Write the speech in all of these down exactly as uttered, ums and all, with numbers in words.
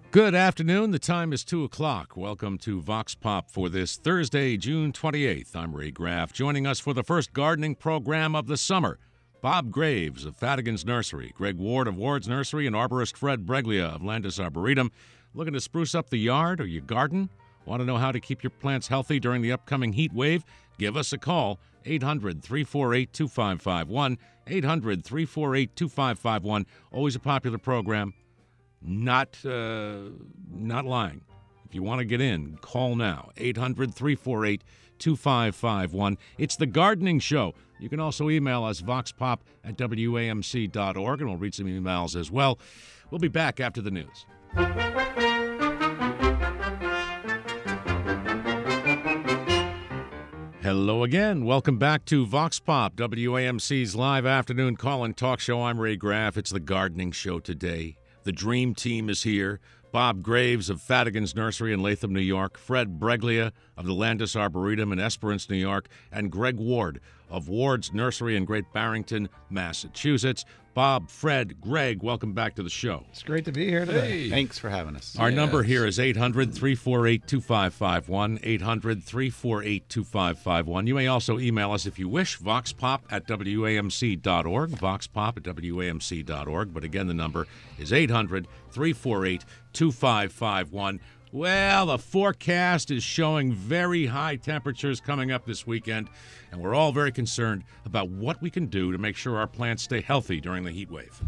Good afternoon. The time is two o'clock. Welcome to Vox Pop for this Thursday, June twenty-eighth. I'm Ray Graff. Joining us for the first gardening program of the summer, Bob Graves of Fadigan's Nursery, Greg Ward of Ward's Nursery, and arborist Fred Breglia of Landis Arboretum. Looking to spruce up the yard or your garden? Want to know how to keep your plants healthy during the upcoming heat wave? Give us a call, eight hundred, three four eight, two five five one, eight hundred, three four eight, two five five one. Always a popular program. Not uh, not lying. If you want to get in, call now, eight hundred, three four eight, two five five one. It's the Gardening Show. You can also email us, voxpop at W A M C dot org, and we'll read some emails as well. We'll be back after the news. Hello again. Welcome back to Vox Pop, W A M C's live afternoon call-in talk show. I'm Ray Graff. It's the Gardening Show today. The dream team is here. Bob Graves of Fadigan's Nursery in Latham, New York, Fred Breglia of the Landis Arboretum in Esperance, New York, and Greg Ward of Ward's Nursery in Great Barrington, Massachusetts. Bob, Fred, Greg, welcome back to the show. It's great to be here today. Hey. Thanks for having us. Our yes. number here is eight hundred, three four eight, two five five one, eight hundred, three four eight, two five five one. You may also email us if you wish, voxpop at W A M C dot org, voxpop at W A M C dot org. But again, the number is eight hundred, three four eight, two five five one. Well, the forecast is showing very high temperatures coming up this weekend, and we're all very concerned about what we can do to make sure our plants stay healthy during the heat wave.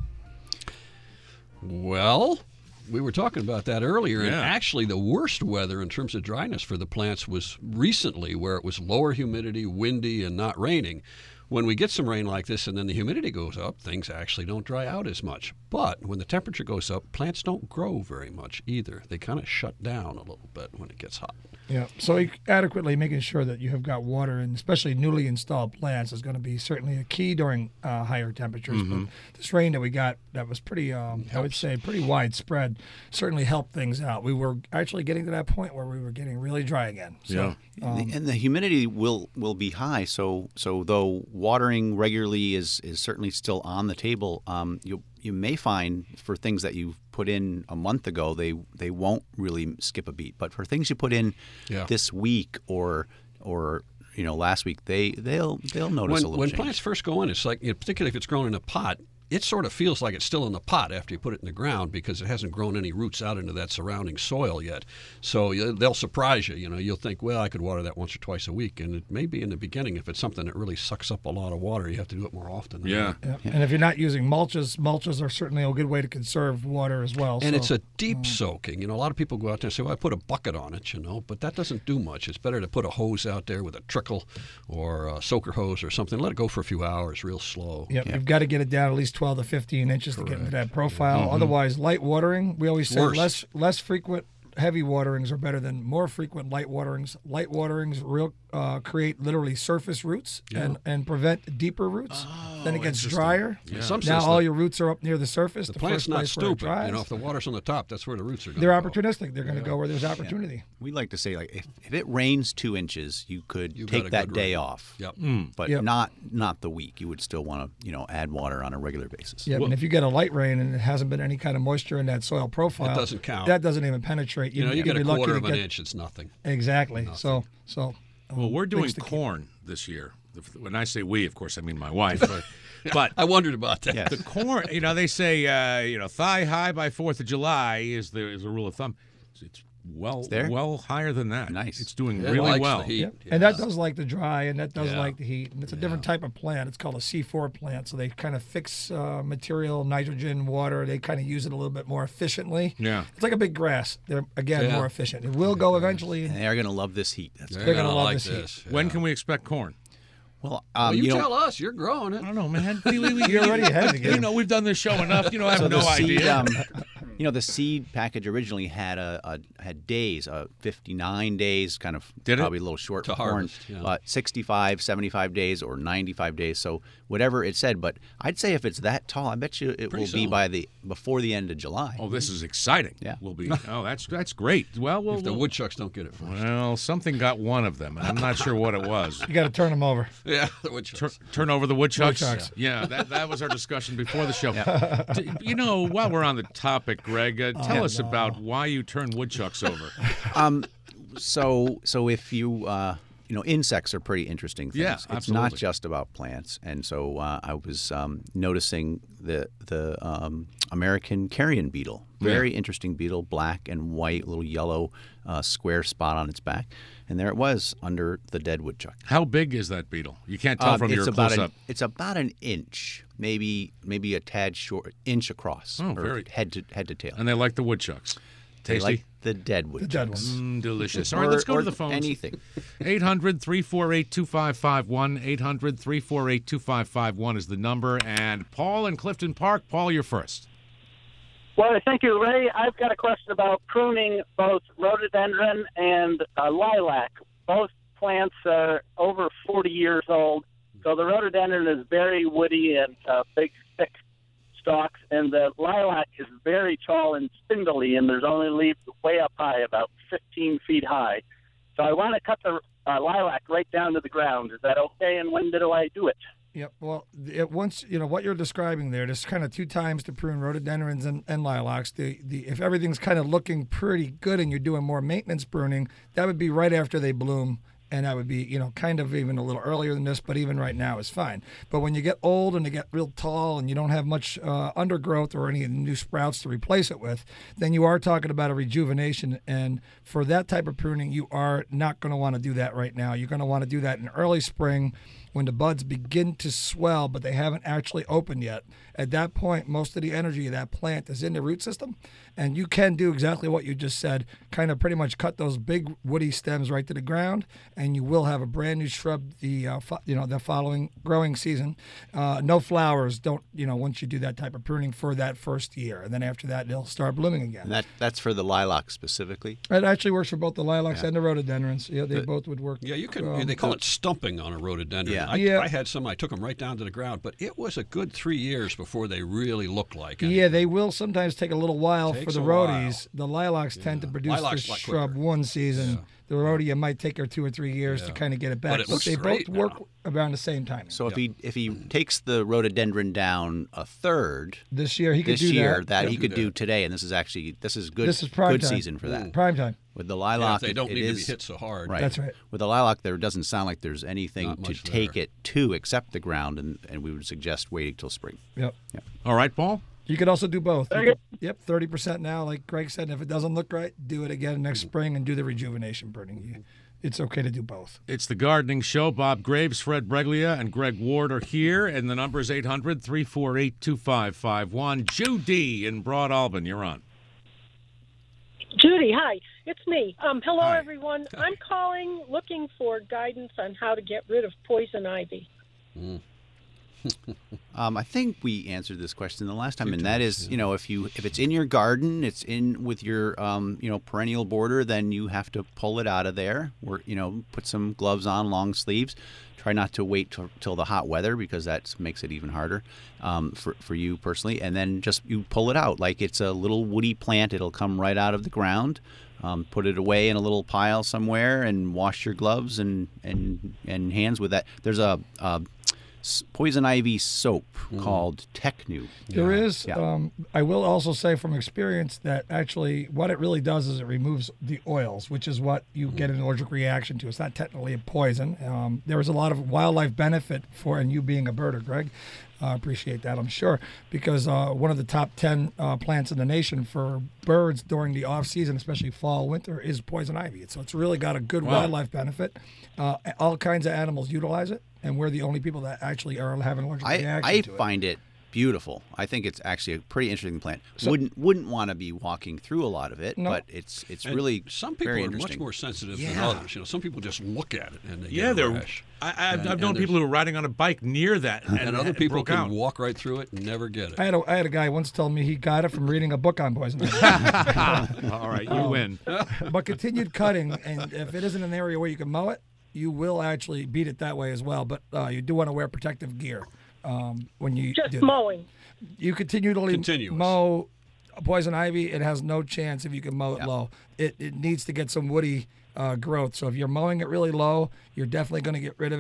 Well, we were talking about that earlier, and Yeah. actually the worst weather in terms of dryness for the plants was recently, where it was lower humidity, windy, and not raining. When we get some rain like this and then the humidity goes up, things actually don't dry out as much. But when the temperature goes up, plants don't grow very much either. They kind of shut down a little bit when it gets hot. Yeah, so adequately making sure that you have got water, and especially newly installed plants, is going to be certainly a key during uh, higher temperatures. Mm-hmm. But this rain that we got, that was pretty, um, I would say, pretty widespread, certainly helped things out. We were actually getting to that point where we were getting really dry again. So, Yeah. um, and the humidity will, will be high, so so though watering regularly is, is certainly still on the table, um, you you may find for things that you put in a month ago, they they won't really skip a beat. But for things you put in Yeah. this week or or you know last week, they they'll they'll notice When, a little when change. plants first go in, it's like, you know, particularly if it's grown in a pot, it sort of feels like it's still in the pot after you put it in the ground because it hasn't grown any roots out into that surrounding soil yet. So you- they'll surprise you. You know, you'll think, well, I could water that once or twice a week, and it may be in the beginning. If it's something that really sucks up a lot of water, you have to do it more often. Than Yeah. that. yeah. And if you're not using mulches, mulches are certainly a good way to conserve water as well. And so, it's a deep um, soaking. You know, a lot of people go out there and say, well, I put a bucket on it, you know, but that doesn't do much. It's better to put a hose out there with a trickle or a soaker hose or something. Let it go for a few hours real slow. Yep, Yeah. you've got to get it down at least twelve to fifteen inches to get into that profile. Mm-hmm. Otherwise, light watering, we always say Worse. less less frequent heavy waterings are better than more frequent light waterings. Light waterings real uh, create literally surface roots and, and prevent deeper roots. then it gets interesting. drier. Yeah. In some Now sense, all the, your roots are up near the surface. the the plant's first not place where it stupid. dries. You know, if the water's on the top, that's where the roots are going. They're go. opportunistic. They're going to go where there's opportunity. We like to say, like, if, if it rains two inches, you could You've got a take that good day rain. off. Yep. But Yep. not not the week. You would still want to, you know, add water on a regular basis. Yeah, and if you get a light rain and it hasn't been any kind of moisture in that soil profile, It doesn't count. That doesn't even penetrate. You know, you can get a be lucky quarter to of an get- inch, it's nothing. Exactly. So, so. um, Well, we're doing things to keep- corn this year. When I say we, of course, I mean my wife. But, but I wondered about that. Yes. the corn, you know, they say, uh, you know, thigh high by fourth of July is the is a rule of thumb. It's well there? well higher than that. Nice. It's doing It really likes well. the heat. Yeah. Yeah. And that does like the dry, and that does Yeah. like the heat. And it's a different type of plant. It's called a C four plant. So they kind of fix uh, material, nitrogen, water. They kind of use it a little bit more efficiently. Yeah. It's like a big grass. They're, again, Yeah. more efficient. It will go eventually. And they are going to love this heat. That's They're, They're gonna, gonna love like this heat. this. When yeah. can we expect corn? well, Well, um, you, you know, tell us. You're growing it. I don't know, man. We, we, we, You're already ahead of the You game. know, we've done this show enough. You know, I have so no the seed, idea. um, you know, the seed package originally had a, a had days, uh, fifty-nine days, kind of Did it? probably a little short To for corn, harvest, yeah. but sixty-five, seventy-five days or ninety-five days. So whatever it said, but I'd say if it's that tall, I bet you it Pretty will be soon. by the before the end of July. Oh, this is exciting. Yeah. We'll be. Oh, that's that's great. Well, we'll, If the we'll- woodchucks don't get it first. well, something got one of them. I'm not sure what it was. You got to turn them over. Yeah, the Tur- woodchucks. turn over the woodchucks. Woodchucks. Yeah, that, that was our discussion before the show. D- You know, while we're on the topic, Greg. Uh, tell Oh, us no. about why you turn woodchucks over. Um, so so if you uh, you know, insects are pretty interesting things. Yeah, It's absolutely. not just about plants. And so uh, I was um, noticing the the um, American carrion beetle. Very Yeah. interesting beetle, black and white, little yellow uh, square spot on its back. And there it was under the dead woodchuck. How big is that beetle? You can't tell Um, from it's your about close-up. an, It's about an inch, maybe maybe a tad short, inch across, Oh, or very- head to head to tail. And they like the woodchucks. They Tasty? like the dead woodchucks. dead ones. Mm, delicious. All Or- right, let's go or to the phones. Anything. eight hundred, three four eight, two five five one. eight hundred, three four eight, two five five one is the number. And Paul in Clifton Park. Paul, you're first. Well, thank you, Ray. I've got a question about pruning both rhododendron and uh, lilac. Both plants are over forty years old. So the rhododendron is very woody and uh, big, thick stalks, and the lilac is very tall and spindly, and there's only leaves way up high, about fifteen feet high. So I want to cut the uh, lilac right down to the ground. Is that okay, and when do I do it? Yep. Well, it, once you know what you're describing there, there's kind of two times to prune rhododendrons and, and lilacs. The the if everything's kind of looking pretty good and you're doing more maintenance pruning, that would be right after they bloom, and that would be you know kind of even a little earlier than this, but even right now is fine. But when you get old and they get real tall and you don't have much uh, undergrowth or any new sprouts to replace it with, then you are talking about a rejuvenation. And for that type of pruning, you are not going to want to do that right now. You're going to want to do that in early spring, when the buds begin to swell, but they haven't actually opened yet. At that point, most of the energy of that plant is in the root system, and you can do exactly what you just said, kind of pretty much cut those big woody stems right to the ground, and you will have a brand new shrub the uh, fo- you know the following growing season. Uh, no flowers, don't you know once you do that type of pruning for that first year, and then after that they'll start blooming again. And that that's for the lilac specifically. It actually works for both the lilacs and the rhododendrons. Yeah, they The- both would work. Yeah, you can. um, they call it stumping on a rhododendron. Yeah. I, Yeah. I had some. I took them right down to the ground, but it was a good three years before they really looked like anything. Yeah, they will sometimes take a little while Takes for the a while. roadies. The lilacs tend to produce Lilacs this a lot shrub quicker. one season. Yeah. The rhodea might take her two or three years to Yeah. kind of get it back. But it looks they great both work now. around the same time. So if he if he takes the rhododendron down a third This year he could this do year, that. that Yep. he could Do do that. today, and this is actually this is good. This is prime good time. season for that. Prime time. With the Yeah, lilac, if they don't it, need it to be is, hit so hard. Right. That's right. With the lilac, there doesn't sound like there's anything Not to much take there. it to except the ground, and, and we would suggest waiting till spring. Yep. All right, Paul? You could also do both. You Very could- yep, thirty percent now, like Greg said. And if it doesn't look right, do it again next spring and do the rejuvenation pruning. You, it's okay to do both. It's the Gardening Show. Bob Graves, Fred Breglia, and Greg Ward are here, and the number is eight hundred, three four eight, two five five one. Judy in Broad Albin, you're on. Judy, hi. It's me. Um, hello, Hi. everyone. I'm calling looking for guidance on how to get rid of poison ivy. Um, I think we answered this question the last time, Few and that times, is, yeah. you know, if you if it's in your garden, it's in with your um, you know perennial border, then you have to pull it out of there. Or you know, put some gloves on, long sleeves. Try not to wait till, till the hot weather because that makes it even harder um, for for you personally. And then just you pull it out like it's a little woody plant. It'll come right out of the ground. Um, put it away in a little pile somewhere, and wash your gloves and and, and hands with that. There's a, a s- poison ivy soap called Technu. There is. Yeah. Um, I will also say from experience that actually what it really does is it removes the oils, which is what you get an allergic reaction to. It's not technically a poison. Um, there is a lot of wildlife benefit for, and you being a birder, Greg, uh, appreciate that, I'm sure, because uh, one of the top ten uh, plants in the nation for birds during the off season, especially fall, winter, is poison ivy. So it's really got a good Wow. wildlife benefit. Uh, all kinds of animals utilize it, and we're the only people that actually are having an allergic I, reaction I to it. find it beautiful. I think it's actually a pretty interesting plant. wouldn't wouldn't want to be walking through a lot of it, No. but it's it's And really some people very are much interesting. more sensitive than Yeah. others. You know, some people just look at it and they Yeah, get a they're. rash. I, I've, And- I've and known there's- people who are riding on a bike near that, and, And other it people broke can out. walk right through it and never get it. I had a I had a guy once tell me he got it from reading a book on poison ivy. All right, you win. But continued cutting, and if it isn't an area where you can mow it, you will actually beat it that way as well. But uh, you do want to wear protective gear um, when you Just do that. mowing. You continually Continuous. mow poison ivy. It has no chance if you can mow it Yeah. low. It it needs to get some woody uh, growth. So if you're mowing it really low, you're definitely going to get rid of it.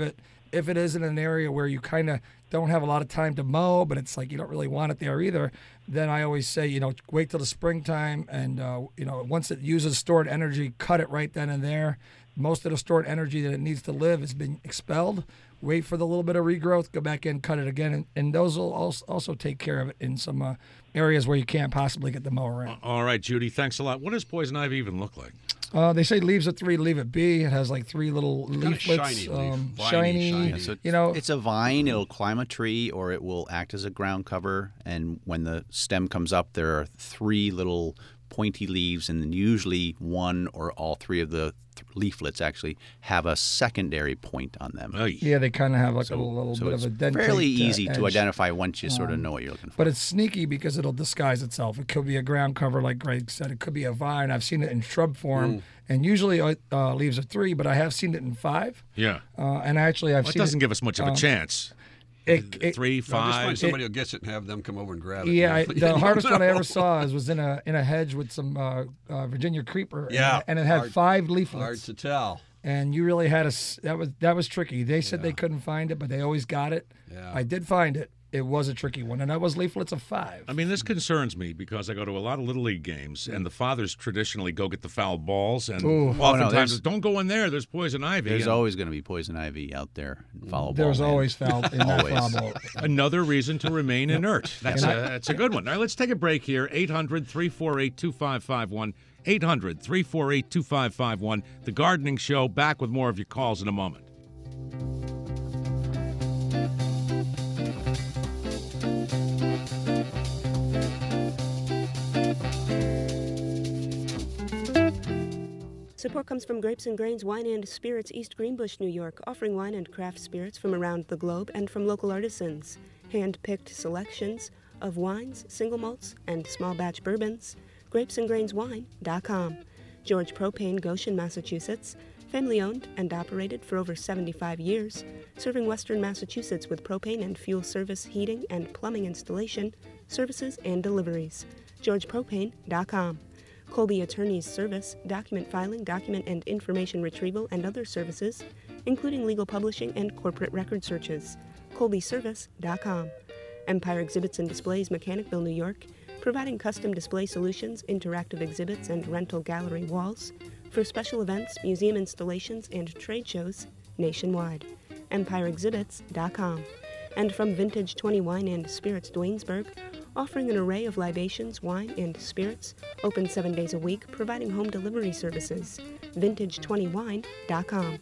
if it is in an area where you kind of don't have a lot of time to mow, but it's like you don't really want it there either, then I always say, you know, wait till the springtime, and uh, you know, once it uses stored energy, cut it right then and there. Most of the stored energy that it needs to live has been expelled. Wait for the little bit of regrowth, go back in, cut it again, and, and those will also, also take care of it in some uh, areas where you can't possibly get the mower in. All right, Judy, thanks a lot. What does poison ivy even look like? Uh, they say leaves a three, leave it be. It has like three little Kinda leaflets, shiny leaf. um, Viney, shiny. shiny. Yeah, so You know, it's a vine. It'll climb a tree, or it will act as a ground cover. And when the stem comes up, there are three little pointy leaves, and then usually one or all three of the th- leaflets actually have a secondary point on them. Oy. yeah, they kind of have like So, a little so bit it's of a dentate. fairly uh, easy to edge. identify once you sort of know what you're looking for. But it's sneaky because it'll disguise itself. It could be a ground cover, like Greg said. It could be a vine. I've seen it in shrub form, Mm. and usually it uh, leaves a three, but I have seen it in five. Yeah. Uh, and actually, I've Well, it seen doesn't it. give us much of a um, chance. It, it, Three, No, just find five. somebody who gets it and have them come over and grab it. Yeah, I, You the know? hardest one I ever saw is was in a in a hedge with some uh, uh, Virginia creeper. and- Yeah, and, it had hard- five Hard leaflets. to tell. And you really had a s- that was that was tricky. They said they couldn't find it, but they always got it. Yeah. I did find it. It was a tricky one, and that was leaflets of five. I mean, this concerns me because I go to a lot of Little League games, and the fathers traditionally go get the foul balls, and Ooh. Oh, oftentimes, there's- don't go in there, there's poison ivy. There's And always going to be poison ivy out there. Follow There's ball, man. always foul in that Always. foul ball. another reason to remain inert. That's a, that's a good one. All right, let's take a break here. eight hundred, three four eight, two five five one. eight hundred, three four eight, two five five one. The Gardening Show. Back with more of your calls in a moment. Support comes from Grapes and Grains Wine and Spirits, East Greenbush, New York, offering wine and craft spirits from around the globe and from local artisans. Hand-picked selections of wines, single malts, and small batch bourbons. grapes and grains wine dot com. George Propane, Goshen, Massachusetts. Family-owned and operated for over seventy-five years, serving Western Massachusetts with propane and fuel service, heating and plumbing installation, services, and deliveries. george propane dot com. Colby Attorneys Service, document filing, document and information retrieval, and other services, including legal publishing and corporate record searches. colby service dot com. Empire Exhibits and Displays, Mechanicville, New York, providing custom display solutions, interactive exhibits, and rental gallery walls for special events, museum installations, and trade shows nationwide. empire exhibits dot com. And from Vintage twenty Wine and Spirits, Dwaynesburg, offering an array of libations, wine, and spirits, open seven days a week, providing home delivery services. vintage twenty wine dot com.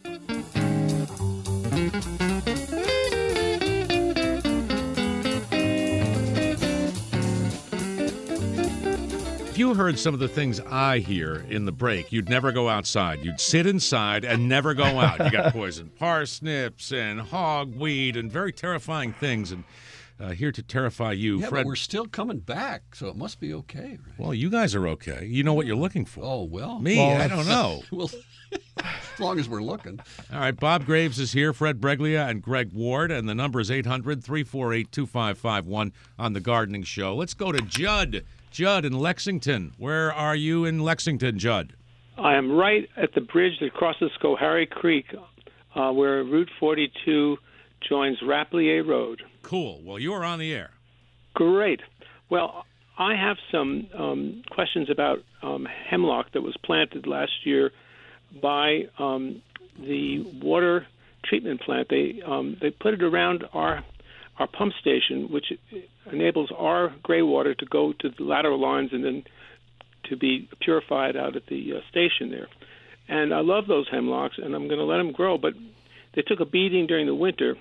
If you heard some of the things I hear in the break, you'd never go outside. You'd sit inside and never go out. You got poison parsnips and hogweed and very terrifying things. And uh, here to terrify you, Yeah, Fred. but we're still coming back, so it must be okay, right? Well, you guys are okay. You know what you're looking for. Oh, well. Me, Well, I don't know. Well, as long as we're looking. All right, Bob Graves is here, Fred Breglia, and Greg Ward, and the number is eight hundred, three four eight, two five five one on The Gardening Show. Let's go to Judd. Judd in Lexington. Where are you in Lexington, Judd? I am right at the bridge that crosses Schoharie Creek, uh, where Route forty-two joins Rapplier Road. Cool. Well, you are on the air. Great. Well, I have some um, questions about um, hemlock that was planted last year by um, the water treatment plant. They um, they put it around our our pump station, which enables our gray water to go to the lateral lines and then to be purified out at the uh, station there. And I love those hemlocks, and I'm going to let them grow. But they took a beating during the winter,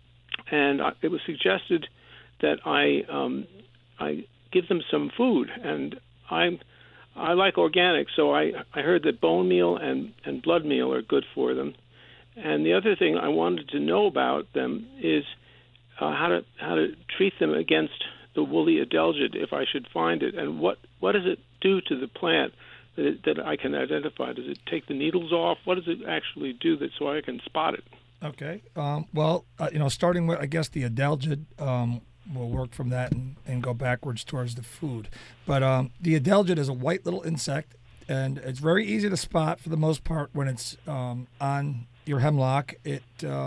and I, it was suggested that I um, I give them some food. And I I like organic, so I I heard that bone meal and and blood meal are good for them. And the other thing I wanted to know about them is uh, how to how to treat them against the woolly adelgid if I should find it, and what what does it do to the plant that it, that I can identify? Does it take the needles off? What does it actually do that so I can spot it? Okay. Um, well, uh, you know, starting with, I guess, the adelgid, um, we'll work from that and, and go backwards towards the food. But um, the adelgid is a white little insect, and it's very easy to spot for the most part when it's um, on your hemlock. It um,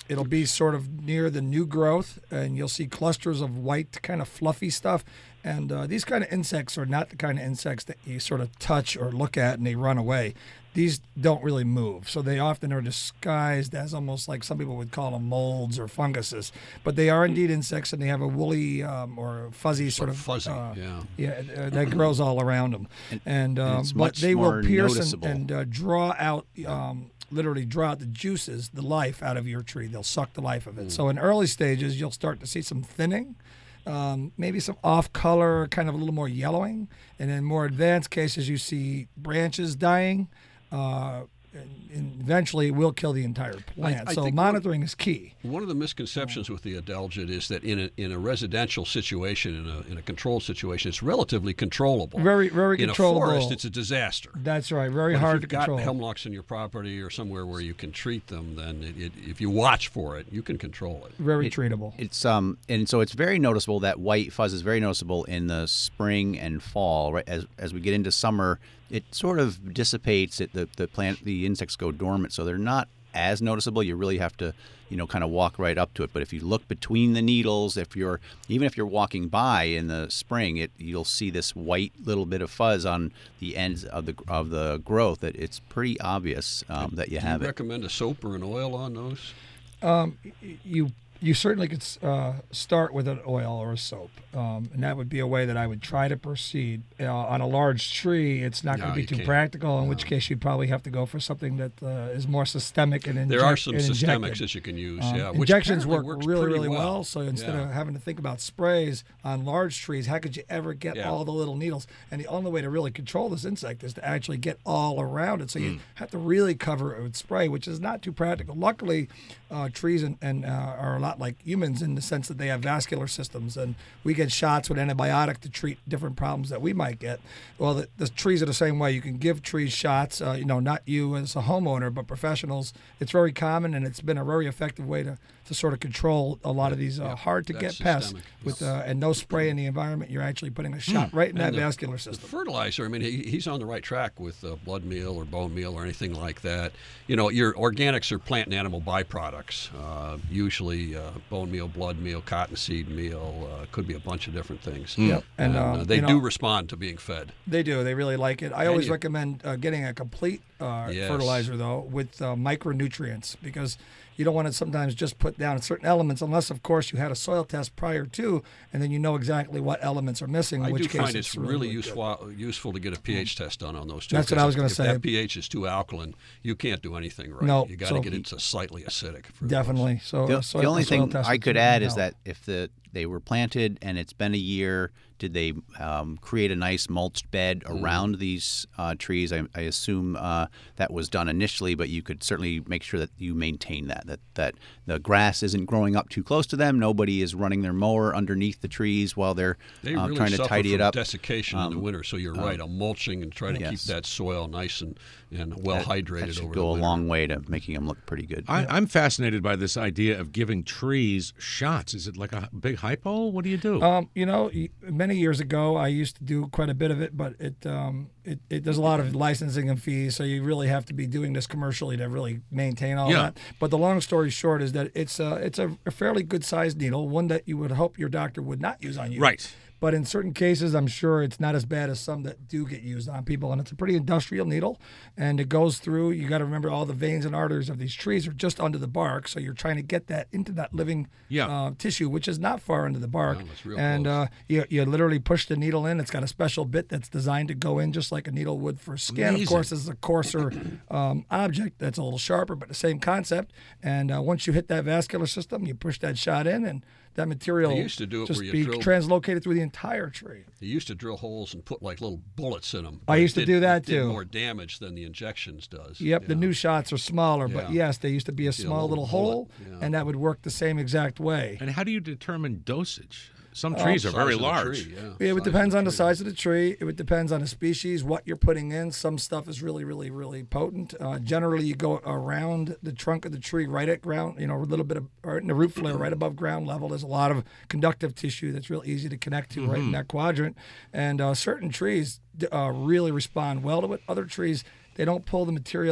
it'll be sort of near the new growth, and you'll see clusters of white, kind of fluffy stuff. And uh, these kind of insects are not the kind of insects that you sort of touch or look at and they run away. These don't really move, so they often are disguised as almost like some people would call them molds or funguses. But they are indeed insects, and they have a woolly um, or fuzzy sort, Sort of fuzzy, uh, yeah. yeah, uh, that grows all around them. And, And, um, and it's but much they more will pierce noticeable. and, and uh, draw out, um, literally draw out the juices, the life out of your tree. They'll suck the life of it. Mm. So in early stages, you'll start to see some thinning. Um, maybe some off color, kind of a little more yellowing, and in more advanced cases, you see branches dying. Uh, and, and eventually, it will kill the entire plant. I so think monitoring is key. One of the misconceptions with the adelgid is that in a, in a residential situation, in a, in a controlled situation, it's relatively controllable. Very, very in controllable. In a forest, it's a disaster. That's right. Very But hard if to you've got control. hemlocks in your property or somewhere where you can treat them, then it, it, if you watch for it, you can control it. Very It- treatable. It's um and so it's very noticeable. That white fuzz is very noticeable in the spring and fall. Right as as we get into summer, it sort of dissipates. It the the plant the insects go dormant, so they're not as noticeable. You really have to, you know, kind of walk right up to it. But if you look between the needles, if you're even if you're walking by in the spring, it you'll see this white little bit of fuzz on the ends of the of the growth. That it's pretty obvious um, that you Do have you it. recommend a soap or an oil on those? Um, y- you you certainly could uh, start with an oil or a soap, um, and that would be a way that I would try to proceed. Uh, on a large tree, it's not going No, to be you too can't. practical. In which case, you'd probably have to go for something that uh, is more systemic and inject, There are some and systemics injected. that you can use. Um, yeah, which injections apparently work works really, pretty really well. So instead Yeah. of having to think about sprays on large trees, how could you ever get Yeah. all the little needles? And the only way to really control this insect is to actually get all around it. So Mm. you have to really cover it with spray, which is not too practical. Luckily, uh, trees and, and uh, are a lot like humans in the sense that they have vascular systems, and we get shots with antibiotic to treat different problems that we might get. Well, the, the trees are the same way. You can give trees shots, uh, you know, not you as a homeowner, but professionals. It's very common, and it's been a very effective way to, to sort of control a lot of these uh, yeah, hard to get that's pests. systemic. With uh, and no spray in the environment, you're actually putting a shot right in that And the- vascular The system. fertilizer, I mean, he, he's on the right track with uh, blood meal or bone meal or anything like that. You know, your organics are plant and animal byproducts. Uh, usually uh, bone meal, blood meal, cottonseed meal, uh, could be a bunch of different things. Yep. And, And, uh, um, they you do know- respond to being fed. They do. They really like it. I And always you- recommend uh, getting a complete uh, Yes. fertilizer, though, with uh, micronutrients, because you don't want to sometimes just put down certain elements, unless, of course, you had a soil test prior to, and then you know exactly what elements are missing. In I which do case find it's really, good. useful useful to get a pH test done on those two. That's what 'cause I was if- gonna if say. that pH is too alkaline, you can't do anything right. No, you got to so- get it to slightly acidic. For those. Definitely. So The, uh, soil, the only a soil thing test I would could certainly add is help. that if the they were planted and it's been a year, did they um, create a nice mulched bed Mm. around these uh, trees? I, I assume uh, that was done initially, but you could certainly make sure that you maintain that, that that the grass isn't growing up too close to them. Nobody is running their mower underneath the trees while they're They uh, really trying to suffer tidy from it up. desiccation in the Um, winter. So you're right. I'm mulching and trying to yes. keep that soil nice and, and well That- hydrated that should over go the a winter. long way to making them look pretty good. I, I'm fascinated by this idea of giving trees shots. Is it like a big hypo? What do you do? Um, you know, y- many years ago, I used to do quite a bit of it, but it, um, it, it there's a lot of licensing and fees, so you really have to be doing this commercially to really maintain all Yeah. that. But the long story short is that it's uh, it's a, a fairly good sized needle, one that you would hope your doctor would not use on you. Right. But in certain cases, I'm sure it's not as bad as some that do get used on people. And it's a pretty industrial needle, and it goes through. You got to remember all the veins and arteries of these trees are just under the bark, so you're trying to get that into that living Yeah. uh, tissue, which is not far under the bark. No, it's real and close. uh, you you literally push the needle in. It's got a special bit that's designed to go in just like a needle would for skin. Amazing. Of course, this is a coarser um, object that's a little sharper, but the same concept. And uh, once you hit that vascular system, you push that shot in, and that material They used to do it just where you be drilled- translocated through the entire tree. They used to drill holes and put like little bullets in them. I used to do that, did too. more damage than the injections does. Yep, the Yeah. new shots are smaller, but Yeah. yes, they used to be a Be a small little little hole, bullet, yeah. and that would work the same exact way. And how do you determine dosage? Some trees are Size very of the large. tree, yeah. Yeah, it would Size of depends on the tree. size of the tree. It would depends on the species, what you're putting in. Some stuff is really, really, really potent. Uh, generally, you go around the trunk of the tree, right at ground, you know, a little bit of, or in the root flare, right above ground level. There's a lot of conductive tissue that's real easy to connect to right in that quadrant. And uh, certain trees uh, really respond well to it. Other trees, they don't pull the material in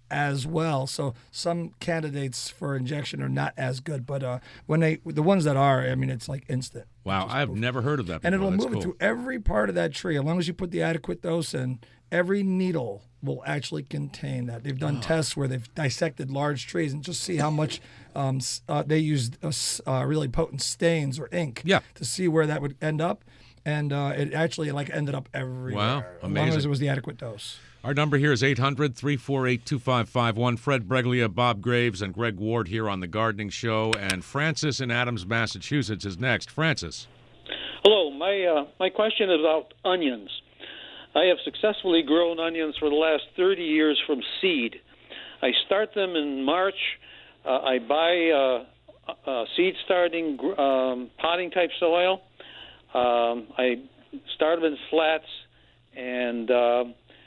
as well. So some candidates for injection are not as good, but uh, when they the ones that are, I mean, it's like instant. Wow, Just I've poof. never heard of that before. And it'll That's move cool. it through every part of that tree. As long as you put the adequate dose in, every needle will actually contain that. They've done oh. tests where they've dissected large trees and just see how much um, uh, they used uh, uh, really potent stains or ink yeah. to see where that would end up. And uh, it actually like ended up everywhere. Wow, amazing. As long as it was the adequate dose. Our number here is eight hundred, three four eight, two five five one. Fred Breglia, Bob Graves, and Greg Ward here on The Gardening Show. And Francis in Adams, Massachusetts is next. Francis. Hello. My, uh, my question is about onions. I have successfully grown onions for the last thirty years from seed. I start them in March. Uh, I buy uh, uh, seed starting um, potting type soil. Um, I start them in flats, and uh,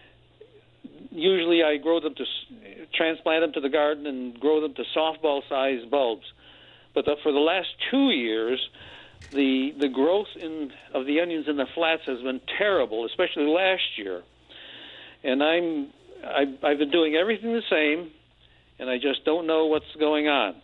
usually I grow them to transplant them to the garden and grow them to softball-sized bulbs. But the, for the last two years, the the growth in of the onions in the flats has been terrible, especially last year. And I'm I've, I've been doing everything the same, and I just don't know what's going on.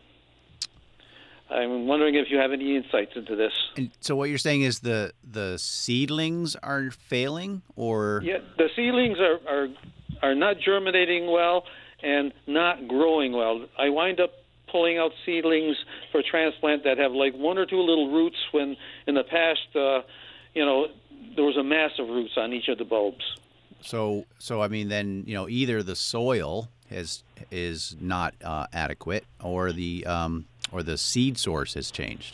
I'm wondering if you have any insights into this. And so what you're saying is the the seedlings are failing, or yeah, the seedlings are are are not germinating well and not growing well. I wind up pulling out seedlings for transplant that have like one or two little roots when in the past, uh, you know, there was a mass of roots on each of the bulbs. So, so I mean, then you know, either the soil has is not uh, adequate, or the um, or the seed source has changed.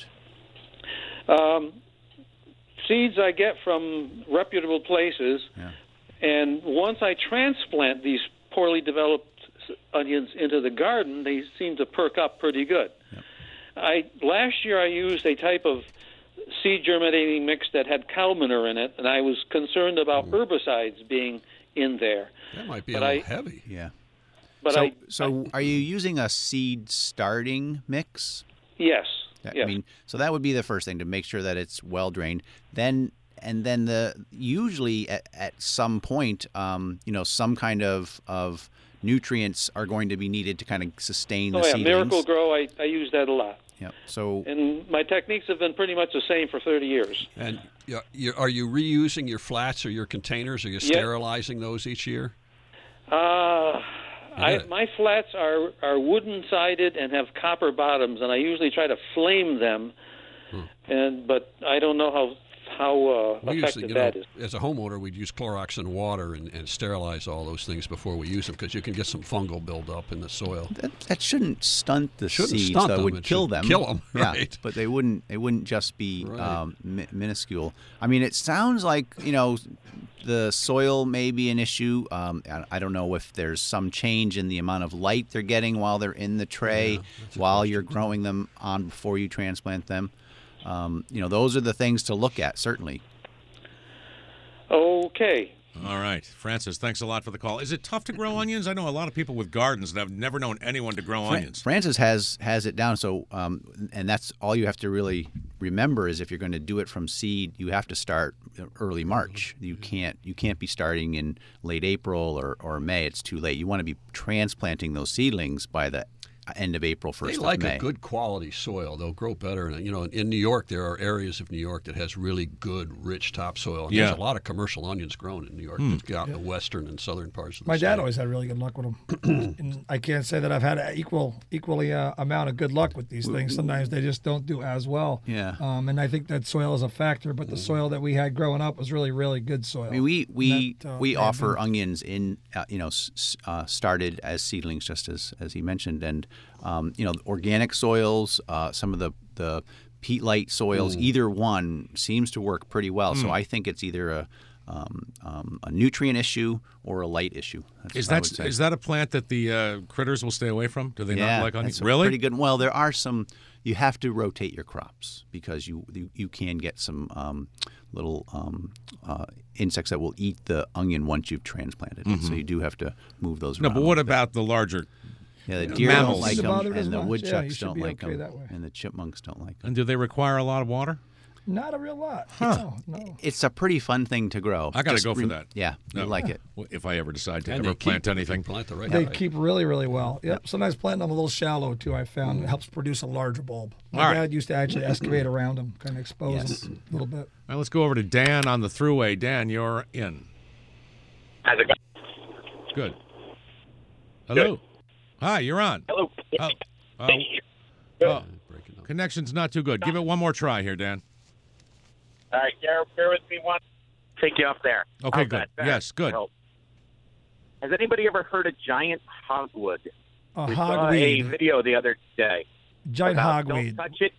Um, seeds I get from reputable places, yeah. and once I transplant these poorly developed onions into the garden, they seem to perk up pretty good. Yep. I last year I used a type of seed germinating mix that had cow manure in it, and I was concerned about Ooh. herbicides being in there. That might be but a little I, heavy. Yeah. But so, I, so are you using a seed starting mix? Yes. I yes. mean, so that would be the first thing, to make sure that it's well drained. Then, and then the usually at, at some point, um, you know, some kind of of nutrients are going to be needed to kind of sustain the oh, yeah, seedlings. Miracle Grow, I, I use that a lot. Yep. So, and my techniques have been pretty much the same for thirty years. And are you reusing your flats or your containers? Are you sterilizing yeah. those each year? Uh, I, my flats are, are wooden-sided and have copper bottoms, and I usually try to flame them. Hmm. And but I don't know how how uh, we effective usually, you that know, is. As a homeowner, we'd use Clorox and water and, and sterilize all those things before we use them, because you can get some fungal buildup in the soil. That, that shouldn't stunt the shouldn't seeds. Stunt that them. would it kill them. Kill them, yeah, right? But they wouldn't. They wouldn't just be right. um, mi- minuscule. I mean, it sounds like, you know, the soil may be an issue. Um, I, I don't know if there's some change in the amount of light they're getting while they're in the tray, yeah, while you're growing them on before you transplant them. Um, you know, those are the things to look at, certainly. Okay. All right. Francis, thanks a lot for the call. Is it tough to grow onions? I know a lot of people with gardens, and I've never known anyone to grow Fra- onions. Francis has has it down. So, um, and that's all you have to really remember is if you're going to do it from seed, you have to start early March. You can't you can't be starting in late April or, or May. It's too late. You want to be transplanting those seedlings by the end of April, first they like of May. a good quality soil. They'll grow better. And, you know, in New York, there are areas of New York that has really good, rich topsoil. And yeah. There's a lot of commercial onions grown in New York. Hmm. That's got yeah. the western and southern parts of the My state. dad always had really good luck with them. And I can't say that I've had an equal, equally uh, amount of good luck with these things. Sometimes they just don't do as well. Yeah. Um, and I think that soil is a factor, but the soil that we had growing up was really, really good soil. I mean, we we that, uh, we yeah, offer been- onions in uh, you know s- uh, started as seedlings, just as as he mentioned, and um, you know organic soils, uh, some of the the peat-light soils, Mm. either one seems to work pretty well. Mm. So I think it's either a um, um, a nutrient issue or a light issue. That's Is what I that would say. is that a plant that the uh, critters will stay away from? Do they yeah, not like onions? that's a Really? pretty good. Well, there are some. You have to rotate your crops because you you, you can get some um, little um, uh, insects that will eat the onion once you've transplanted it. So you do have to move those No, around. but a what little bit. about the larger? Yeah, the know, deer mammals? don't like Doesn't them, bother it as and the much. Yeah, you woodchucks should don't be like okay them, that way. and the chipmunks don't like them. And do they require a lot of water? Not a real lot. Huh. No, no. It's a pretty fun thing to grow. I got to Just go for re- that. Yeah, No. you like it. Well, if I ever decide to And ever they plant keep, anything. Plant the right They height. keep really, really well. Yep. Sometimes planting them a little shallow too. I found it helps produce a larger bulb. My All right. dad used to actually excavate around them, kind of expose Yes. them a little bit. All right, let's go over to Dan on the thruway. Dan, you're in. How's it going? Good. Hello. Hi, you're on. Hello. Oh, oh, oh, connection's not too good. Give it one more try here, Dan. All right, bear, bear with me one. Take you off there. Okay, How's good. that? Better? Yes, good. I hope. Has anybody ever heard of giant hogwood? A we saw a hogweed. video the other day. Giant about hogweed. Don't touch it.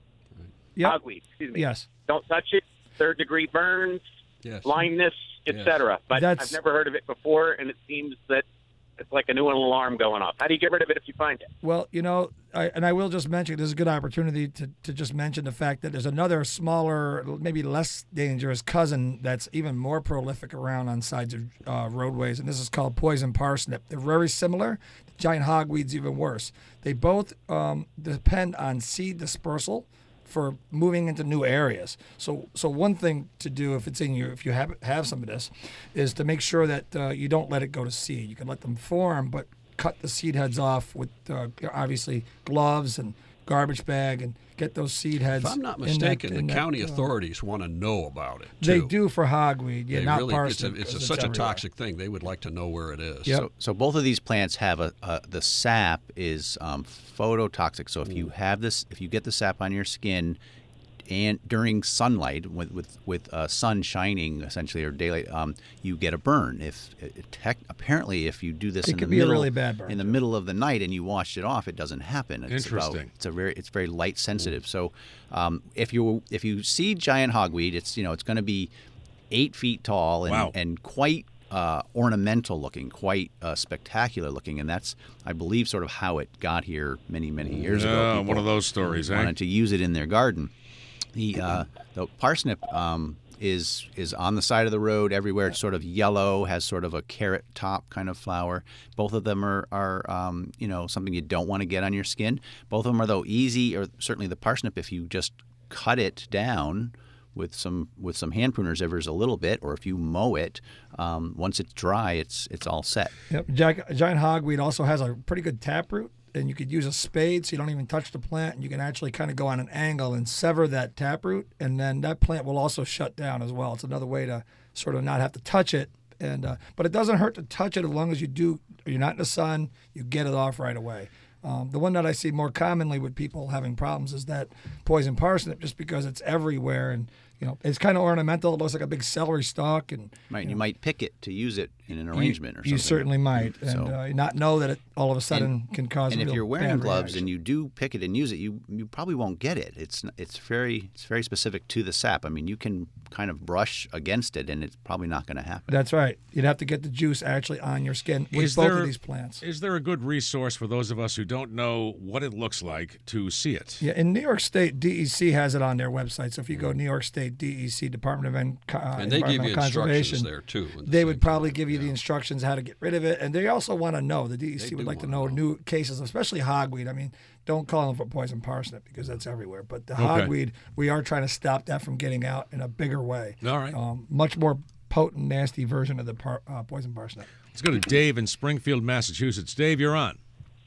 Yep. Hogweed, excuse me. Yes. Don't touch it. Third degree burns, Yes. blindness, et Yes. cetera. But That's- I've never heard of it before, and it seems that it's like a new alarm going off. How do you get rid of it if you find it? Well, you know, I, and I will just mention, this is a good opportunity to, to just mention the fact that there's another smaller, maybe less dangerous cousin that's even more prolific around on sides of uh, roadways, and this is called poison parsnip. They're very similar. The giant hogweed's even worse. They both um, depend on seed dispersal for moving into new areas. So, so one thing to do if it's in you, if you have have some of this, is to make sure that uh, you don't let it go to seed. You can let them form, but cut the seed heads off with uh, obviously gloves and garbage bag, and get those seed heads. If I'm not in mistaken, that- in the that, county uh, authorities want to know about it, They too. do for hogweed, yeah, They not really, it's, a, parsnip. it's a, 'cause such a everywhere. toxic thing. They would like to know where it is. Yep. So, so both of these plants have a, a the sap is um, phototoxic. So if you have this, if you get the sap on your skin, and during sunlight with with, with uh, sun shining essentially or daylight, um, you get a burn. If it, tech, apparently if you do this It in could the be a middle really bad burn, in the too. middle of the night and you washed it off, it doesn't happen. It's about- Interesting. it's a very it's very light sensitive. So um, if you if you see giant hogweed, it's you know it's going to be eight feet tall and Wow. and quite uh, ornamental looking, quite uh, spectacular looking, and that's I believe sort of how it got here many many years ago. Yeah, People one of those stories, eh? wanted to use it in their garden. The uh, the parsnip um, is is on the side of the road everywhere. It's sort of yellow, has sort of a carrot top kind of flower. Both of them are are um, you know something you don't want to get on your skin. Both of them are though easy, or certainly the parsnip if you just cut it down with some with some hand pruners ever a little bit, or if you mow it, um, once it's dry, it's it's all set. Yep. Giant, giant hogweed also has a pretty good taproot, and you could use a spade so you don't even touch the plant, and you can actually kind of go on an angle and sever that taproot, and then that plant will also shut down as well. It's another way to sort of not have to touch it, and uh, but it doesn't hurt to touch it as long as you do. You're not in the sun, you get it off right away. Um, the one that I see more commonly with people having problems is that poison parsnip, just because it's everywhere, and you know it's kind of ornamental. It looks like a big celery stalk, and Right, you you know, might pick it to use it in an you- arrangement or something. You certainly might, and So- uh, not know that it all of a sudden can cause. And a if real you're wearing bad gloves reaction. and you do pick it and use it, you you probably won't get it. It's n- it's very it's very specific to the sap. I mean, you can kind of brush against it, and it's probably not going to happen. That's right. You'd have to get the juice actually on your skin with Is both there- of these plants. Is there a good resource for those of us who don't know what it looks like to see it? Yeah, in New York State, D E C has it on their website. So if you go New York State D E C Department of En- uh, And they give you Environmental instructions Conservation, there, too. with the they same would probably kind. give you the instructions how to get rid of it, and they also want to know. The D E C They would do like to wanna know, know. new cases, especially hogweed. I mean, don't call them for poison parsnip because that's everywhere. But the Okay. hogweed, we are trying to stop that from getting out in a bigger way. All right. Um, much more potent, nasty version of the par- uh, poison parsnip. Let's go to Dave in Springfield, Massachusetts. Dave, you're on.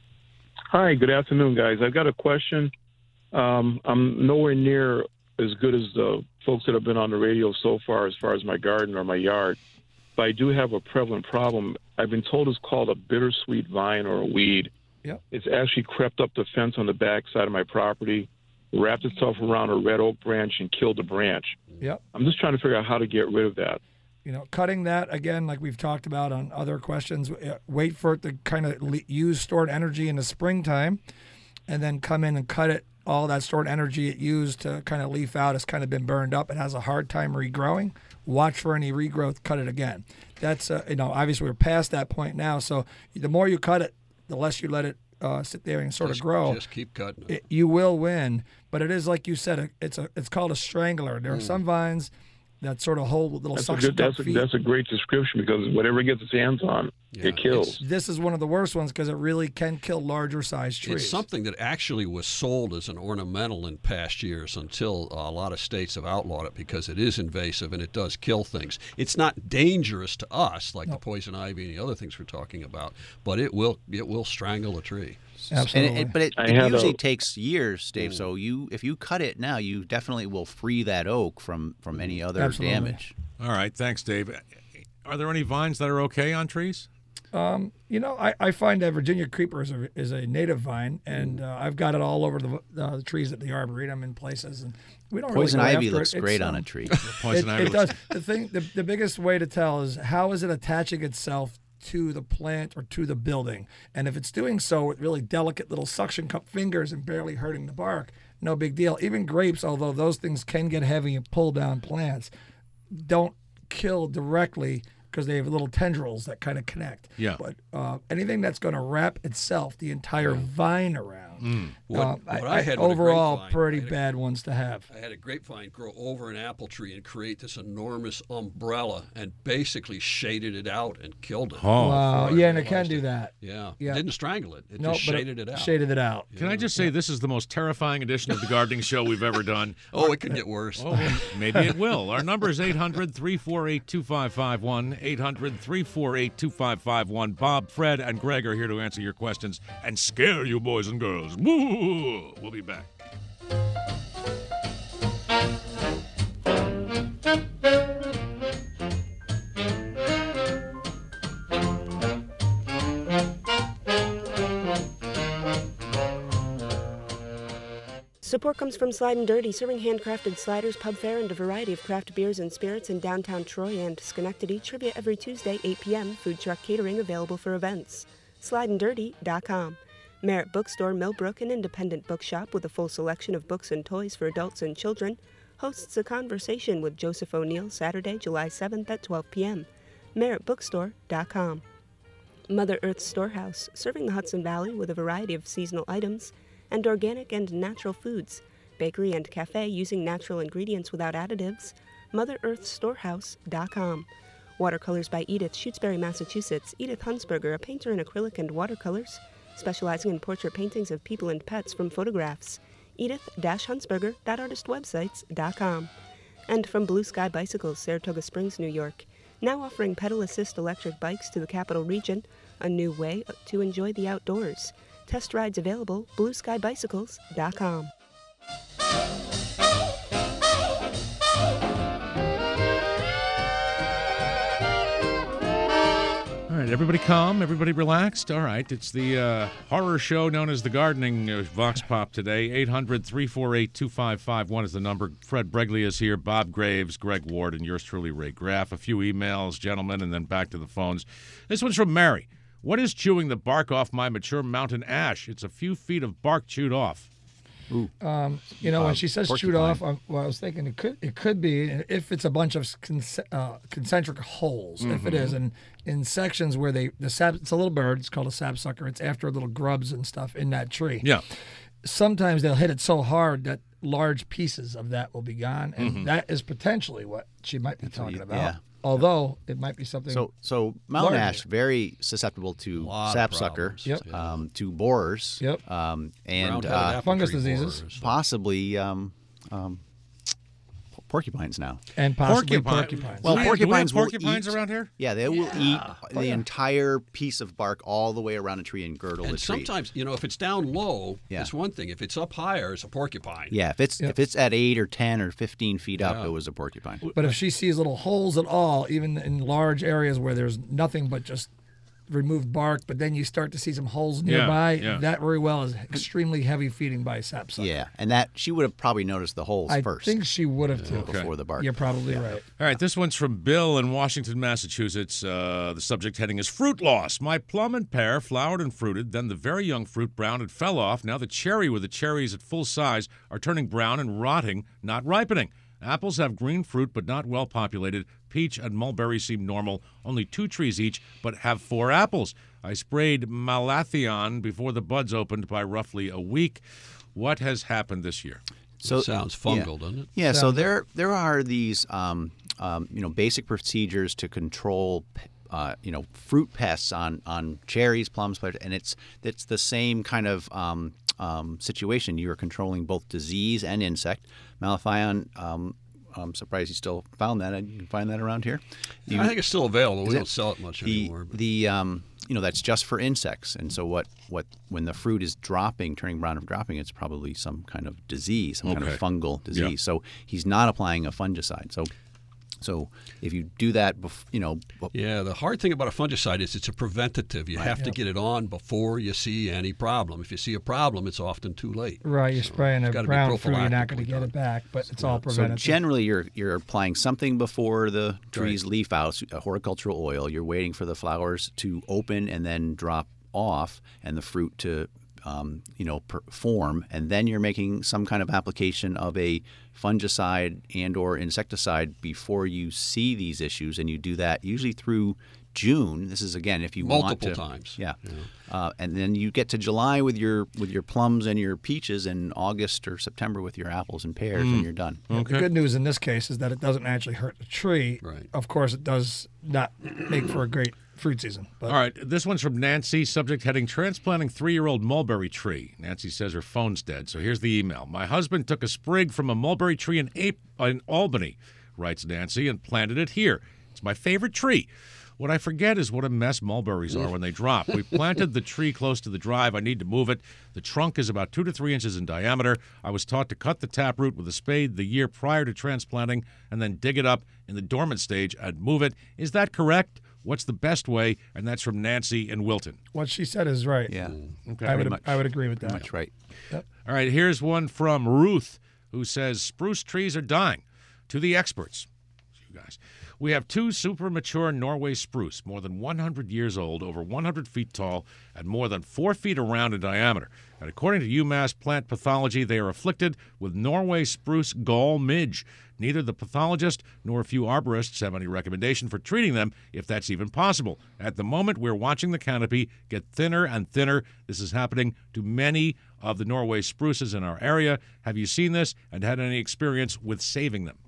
Hi, good afternoon, guys. I've got a question. Um, I'm nowhere near as good as the folks that have been on the radio so far as far as my garden or my yard, but I do have a prevalent problem. I've been told it's called a bittersweet vine or a weed. Yep. It's actually crept up the fence on the back side of my property, wrapped itself around a red oak branch, and killed the branch. Yep. I'm just trying to figure out how to get rid of that. You know, cutting that, again, like we've talked about on other questions, uh, wait for it to kind of le- use stored energy in the springtime, and then come in and cut it. All that stored energy it used to kind of leaf out has kind of been burned up. It has a hard time regrowing. Watch for any regrowth, cut it again. That's, uh, you know, obviously we're past that point now. So the more you cut it, the less you let it uh, sit there and sort Just, of grow. just keep cutting it. It, you will win, but it is like you said, a- it's a it's called a strangler. There are some vines that sort of whole little That's a suction good. That's cup a, feet. that's a great description because whatever it gets its hands on, Yeah, it kills. This is one of the worst ones because it really can kill larger sized trees. It's something that actually was sold as an ornamental in past years until a lot of states have outlawed it because it is invasive and it does kill things. It's not dangerous to us like the poison ivy and the other things we're talking about, but it will it will strangle a tree. Absolutely. And it, but it, I it had usually a- takes years, Dave. So you, if you cut it now, you definitely will free that oak from from any other Absolutely. damage. All right, thanks, Dave. Are there any vines that are okay on trees? Um, you know, I, I find that Virginia creeper is a, is a native vine, and uh, I've got it all over the, uh, the trees at the Arboretum in places, and we don't Poison really go ivy after looks it. great It's, on um, a tree. Poison it, ivy it looks- does. The thing, the, the biggest way to tell is how is it attaching itself to the plant or to the building, and if it's doing so with really delicate little suction cup fingers and barely hurting the bark, no big deal. Even grapes, although those things can get heavy and pull down plants, don't kill directly because they have little tendrils that kind of connect. Yeah. But uh, anything that's going to wrap itself, the entire vine around, Mm. What, uh, what I, I had with a overall grapevine, pretty I had a- bad ones to have. I had a grapevine grow over an apple tree and create this enormous umbrella and basically shaded it out and killed it. Oh. Wow. before I Yeah, and it can realized do it. that. Yeah. Yeah. It didn't strangle it. It No, just but shaded it, out. Shaded it out. Can I just say this is the most terrifying edition of the gardening show we've ever done? Oh, it could get worse. Oh, well, maybe it will. Our number is eight hundred, three four eight, two five five one, eight hundred, three four eight, two five five one. Bob, Fred, and Greg are here to answer your questions and scare you boys and girls. Woo! We'll be back. Support comes from Slide and Dirty, serving handcrafted sliders, pub fare, and a variety of craft beers and spirits in downtown Troy and Schenectady. Trivia every Tuesday, eight p.m. Food truck catering available for events. slide and dirty dot com. Merritt Bookstore, Millbrook, an independent bookshop with a full selection of books and toys for adults and children, hosts a conversation with Joseph O'Neill Saturday, July seventh at twelve p.m. merritt bookstore dot com. Mother Earth Storehouse, serving the Hudson Valley with a variety of seasonal items and organic and natural foods, bakery and cafe using natural ingredients without additives, mother earth storehouse dot com. Watercolors by Edith, Shutesbury, Massachusetts. Edith Hunsberger, a painter in acrylic and watercolors, specializing in portrait paintings of people and pets from photographs. edith dash hunsberger dot artist websites dot com. And from Blue Sky Bicycles, Saratoga Springs, New York, now offering pedal assist electric bikes to the capital region, a new way to enjoy the outdoors. Test rides available, blue sky bicycles dot com. All right, everybody calm, everybody relaxed. All right, it's the uh, horror show known as the Gardening uh, Vox Pop today. eight hundred, three four eight, two five five one is the number. Fred Bregley is here, Bob Graves, Greg Ward, and yours truly, Ray Graff. A few emails, gentlemen, and then back to the phones. This one's from Mary. What is chewing the bark off my mature mountain ash? It's a few feet of bark chewed off. Ooh. Um, you know, Uh, when she says chewed porcupine. off, um, well, I was thinking it could it could be if it's a bunch of con- uh, concentric holes. If it Mhm. is, and in sections where they the sap, it's a little bird. It's called a sapsucker. It's after little grubs and stuff in that tree. Yeah. Sometimes they'll hit it so hard that large pieces of that will be gone, and Mhm. that is potentially what she might be talking y- about. yeah. Although it might be something. So, so mountain larger. ash very susceptible to Lot of sapsucker, problems. Yep. um, to borers, Yep. um, and Round-headed uh, apple Fungus tree diseases. borers. possibly um, um, porcupines now, And possibly Porcupine. porcupines. Well, Do we have- do we have porcupines will porcupines eat- around here? Yeah, they will eat Oh, the yeah. entire piece of bark all the way around a tree and girdle And the tree. sometimes, you know, if it's down low, Yeah. it's one thing. If it's up higher, it's a porcupine. Yeah, if it's if it's at eight or ten or fifteen feet up, Yeah. it was a porcupine. But if she sees little holes at all, even in large areas where there's nothing but just removed bark, but then you start to see some holes Yeah, nearby, yeah. that very well is extremely heavy feeding by sapsucker. Yeah, and that she would have probably noticed the holes I first. think she would have too. before the bark. You're probably right. All right, this one's from Bill in Washington, Massachusetts. Uh, the subject heading is fruit loss. My plum and pear flowered and fruited, then the very young fruit browned and fell off. Now the cherry with the cherries at full size are turning brown and rotting, not ripening. Apples have green fruit but not well populated. Peach and mulberry seem normal, only two trees each, but have four apples. I sprayed Malathion before the buds opened by roughly a week. What has happened this year? So Sounds fungal, doesn't it? Yeah, so Sounds- there there are these um, um, you know, basic procedures to control, uh, you know, fruit pests on, on cherries, plums, and it's it's the same kind of um, um, situation. You are controlling both disease and insect. Malathion. Um, I'm surprised you still found that. You can find that around here. You, I think it's still available. We it, don't sell it much the, anymore. But. The um, you know, that's just for insects. And so what, what when the fruit is dropping, turning brown and dropping, it's probably some kind of disease, some okay. kind of fungal disease. Yeah. So he's not applying a fungicide. So so if you do that, bef- you know. Yeah, the hard thing about a fungicide is it's a preventative. You right. have to yep. get it on before you see any problem. If you see a problem, it's often too late. Right, you're So spraying a it's gotta be brown fruit, you're not prophylactically going to get done. it back, but it's all So preventative. generally, you're you're applying something before the tree's Right. leaf out, a horticultural oil. You're waiting for the flowers to open and then drop off, and the fruit to um, you know per- form, and then you're making some kind of application of a fungicide and or insecticide before you see these issues, and you do that usually through June. This is again if you Multiple want to times. yeah, yeah. Uh, and then you get to July with your with your plums and your peaches, and August or September with your apples and pears, Mm. and you're done. Yeah, the good news in this case is that it doesn't actually hurt the tree. Right. Of course, it does not make for a great fruit season. But All right, this one's from Nancy. Subject heading: transplanting three-year-old mulberry tree. Nancy says her phone's dead, so here's the email. My husband took a sprig from a mulberry tree in, Ape, in Albany, writes Nancy, and planted it here. It's my favorite tree. What I forget is what a mess mulberries are when they drop. We planted the tree close to the drive. I need to move it. The trunk is about two to three inches in diameter. I was taught to cut the taproot with a spade the year prior to transplanting and then dig it up in the dormant stage and move it. Is that correct? What's the best way? And that's from Nancy in Wilton. what she said is right. Yeah, Okay. I would, pretty much. I would agree with that. Pretty much right. Yep. All right, here's one from Ruth, who says spruce trees are dying. To the experts, you guys. We have two super mature Norway spruce, more than one hundred years old, over one hundred feet tall, and more than four feet around in diameter. And according to UMass Plant Pathology, they are afflicted with Norway spruce gall midge. Neither the pathologist nor a few arborists have any recommendation for treating them, if that's even possible. At the moment, we're watching the canopy get thinner and thinner. This is happening to many of the Norway spruces in our area. Have you seen this and had any experience with saving them?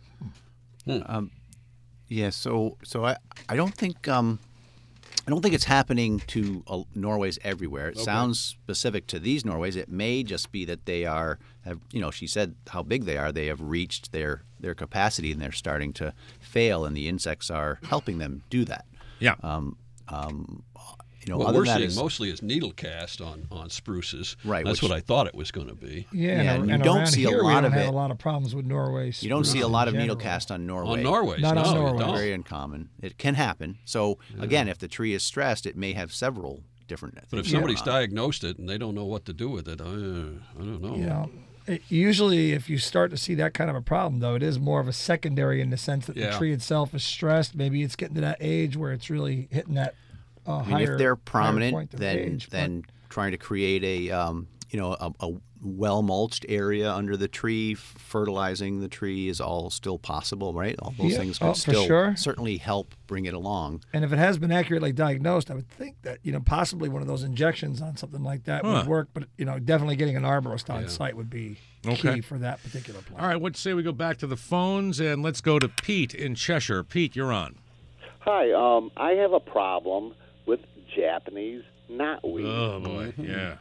Um, yeah, so so I I don't think um, I don't think it's happening to uh, Norways everywhere. It Okay. sounds specific to these Norways. It may just be that they are have you know she said how big they are. They have reached their their capacity and they're starting to fail, and the insects are helping them do that. Yeah. Um, um, you know, What other we're than that seeing is- mostly is needle cast on, on spruces. Right, That's which- what I thought it was going to be. Yeah, Yeah, and, and you and don't around see a here, we lot don't of have it. a lot of problems with Norway. You don't see a spruce lot in of needle general. cast on Norway. On Norways, Not on no, you Norways. don't. Very uncommon. It can happen. So again, if the tree is stressed, it may have several different. But if things somebody's going on. diagnosed it and they don't know what to do with it, I, I don't know. You know, it, usually if you start to see that kind of a problem, though, it is more of a secondary in the sense that Yeah. the tree itself is stressed. Maybe it's getting to that age where it's really hitting that uh, I mean, higher. if they're higher prominent, point of then age, but- then trying to create a um, you know a, a well mulched area under the tree, fertilizing the tree is all still possible, right? All those Yeah. things could Oh, for still sure. certainly help bring it along. And if it has been accurately diagnosed, I would think that, you know, possibly one of those injections on something like that Huh. would work. But, you know, definitely getting an arborist on Yeah. site would be Okay. key for that particular plant. All right, let's say we go back to the phones, and let's go to Pete in Cheshire. Pete, you're on. Hi, um, I have a problem with Japanese knotweed. Oh, boy, Mm-hmm. yeah.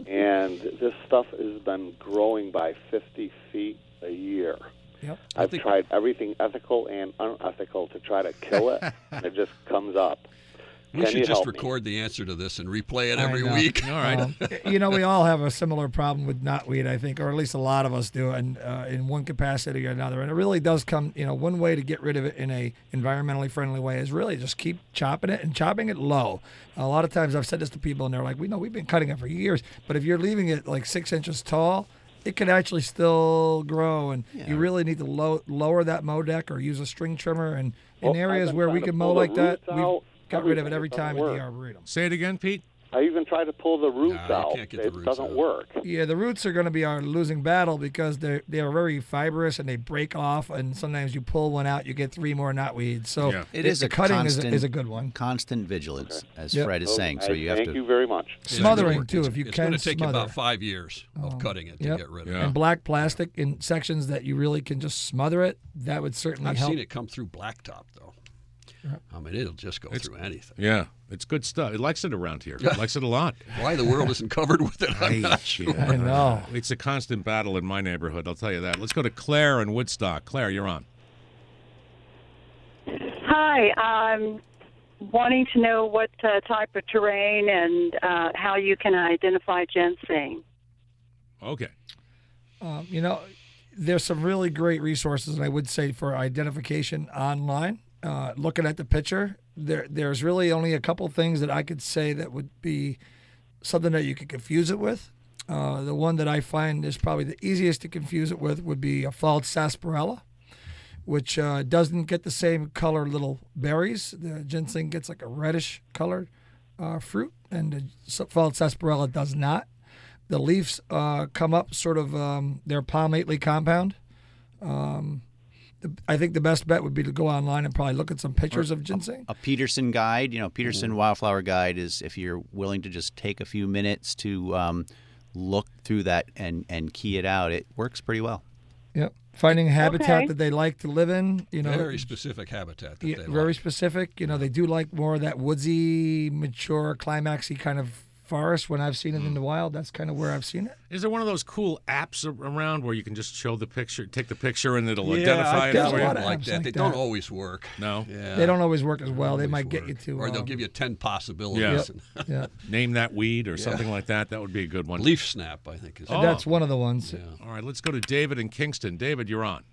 And this stuff has been growing by fifty feet a year. Yep. I've think- tried everything ethical and unethical to try to kill it, and it just comes up. We Can should you just help me? record the answer to this and replay it I every know. week. All right. Um, you know, we all have a similar problem with knotweed, I think, or at least a lot of us do, and uh, in one capacity or another. And it really does come, you know, one way to get rid of it in a environmentally friendly way is really just keep chopping it and chopping it low. A lot of times I've said this to people, and they're like, "We know we've been cutting it for years," but if you're leaving it like six inches tall, it can actually still grow, and Yeah. you really need to low, lower that mow deck or use a string trimmer. And in Well, I've areas been where we trying to can pull mow the like that, roots we've out, got rid of it everything. every It doesn't time with the work. arboretum. Say it again, Pete. I even tried to pull the roots No, you out. can't get It the roots doesn't out. work. Yeah, the roots are going to be our losing battle because they're they're very fibrous and they break off, and sometimes you pull one out, you get three more knotweeds. So Yeah. It the- is the a cutting constant, is, a, is a good one. constant vigilance, as Yep. Fred is Okay, saying. So you have thank to. you very much. Smothering It's- too, it's, if you it's can going to take smother. you about five years of cutting it to Yep. get rid of Yeah. it. And black plastic in sections that you really can just smother it, that would certainly I've help. seen it come through blacktop, though. I mean, it'll just go through anything. Yeah, it's good stuff. It likes it around here. It likes it a lot. Why the world isn't covered with it, I'm not sure. I know. It's a constant battle in my neighborhood, I'll tell you that. Let's go to Claire in Woodstock. Claire, you're on. Hi, I'm wanting to know what uh, type of terrain and uh, how you can identify ginseng. Okay. Um, you know, there's some really great resources, and I would say for identification online. Uh, looking at the picture, there there's really only a couple things that I could say that would be something that you could confuse it with. Uh, the one that I find is probably the easiest to confuse it with would be a false sarsaparilla, which uh, doesn't get the same color little berries. The ginseng gets like a reddish colored uh, fruit, and the false sarsaparilla does not. The leaves uh, come up sort of, um, they're palmately compound. Um, the, I think the best bet would be to go online and probably look at some pictures of ginseng. A Peterson guide, you know, Peterson Wildflower Guide is if you're willing to just take a few minutes to um, look through that and, and key it out, it works pretty well. Yep. Finding a habitat Okay. that they like to live in, you know. Very specific habitat that Yeah, they very like. specific. You know, they do like more of that woodsy, mature, climaxy kind of forest. When I've seen it in the wild, that's kind of where I've seen it. Is there one of those cool apps a- around where you can just show the picture, take the picture, and it'll Yeah, identify I've it got for a you? lot of like apps that. like They that. don't always work. No? Yeah. They don't always work as well. They always might get work. you to. Or they'll um, give you ten possibilities. Yeah. and- Yeah, Name that weed or something like that. That would be a good one. Leaf snap, I think. Is Oh. that's one of the ones. Yeah. All right, let's go to David in Kingston. David, you're on.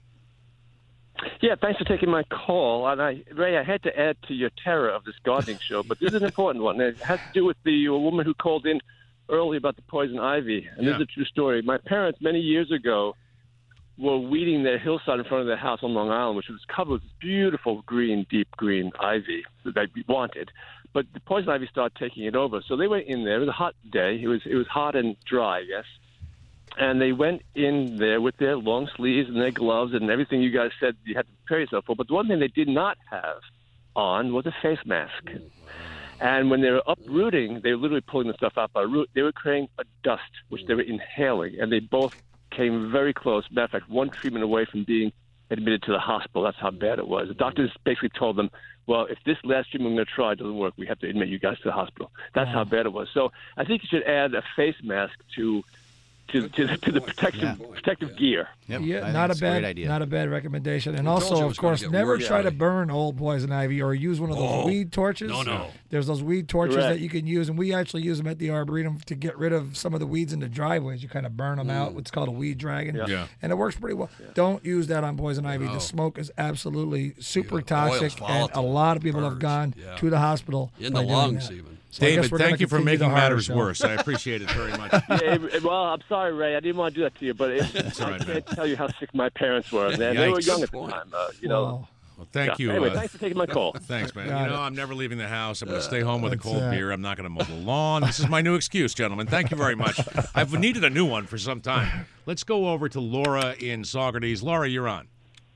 Yeah, thanks for taking my call. And I, Ray, I had to add to your terror of this gardening show, but this is an important one. It has to do with the uh, woman who called in early about the poison ivy. And Yeah. this is a true story. My parents, many years ago, were weeding their hillside in front of their house on Long Island, which was covered with this beautiful green, deep green ivy that they wanted. But the poison ivy started taking it over. So they went in there. It was a hot day. It was it was hot and dry, yes. And they went in there with their long sleeves and their gloves and everything you guys said you had to prepare yourself for. But the one thing they did not have on was a face mask. And when they were uprooting, they were literally pulling the stuff out by root. They were creating a dust, which they were inhaling. And they both came very close. Matter of fact, one treatment away from being admitted to the hospital. That's how bad it was. The doctors basically told them, well, if this last treatment we're going to try doesn't work, we have to admit you guys to the hospital. That's how bad it was. So I think you should add a face mask to to to, to the protective Yeah. protective gear. Yep, I Yeah, think not a it's bad, great idea. not a bad recommendation. And I told also, you it of was gonna course, get never worse, try to Ray. burn old poison ivy or use one of those Oh, weed torches. no, no. There's those weed torches Correct. that you can use, and we actually use them at the Arboretum to get rid of some of the weeds in the driveways. You kind of burn them out. It's called a weed dragon. Yeah. Yeah. And it works pretty well. Don't use that on poison ivy. No. The smoke is absolutely super Yeah, oil's toxic, and a volatile. lot of people have Burns. gone Yeah. to the hospital In by the doing lungs, that. even. So I guess David, we're gonna thank you for continue the making horror matters show. worse. I appreciate it very much. Yeah, it- well, I'm sorry, Ray. I didn't want to do that to you, but it, all I right, man. can't tell you how sick my parents were. And they were Yikes. young at the time. Uh, you know. Wow. Well, thank Yeah. you. Anyway, uh, thanks for taking my call. Thanks, man. Got you know, it. I'm never leaving the house. I'm going to stay home with a That's cold it. beer. I'm not going to mow the lawn. This is my new excuse, gentlemen. Thank you very much. I've needed a new one for some time. Let's go over to Laura in Saugerties. Laura, you're on.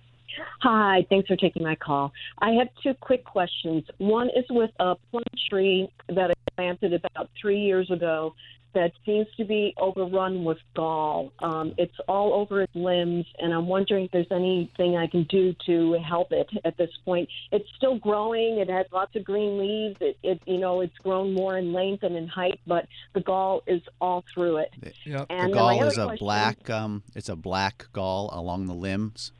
Hi, thanks for taking my call. I have two quick questions. One is with a plum tree that I planted about three years ago that seems to be overrun with gall. Um, it's all over its limbs, and I'm wondering if there's anything I can do to help it at this point. It's still growing. It has lots of green leaves. It, it you know, it's grown more in length and in height, but the gall is all through it. Yep. And The then my gall other is a question- black. Um, it's a black gall along the limbs.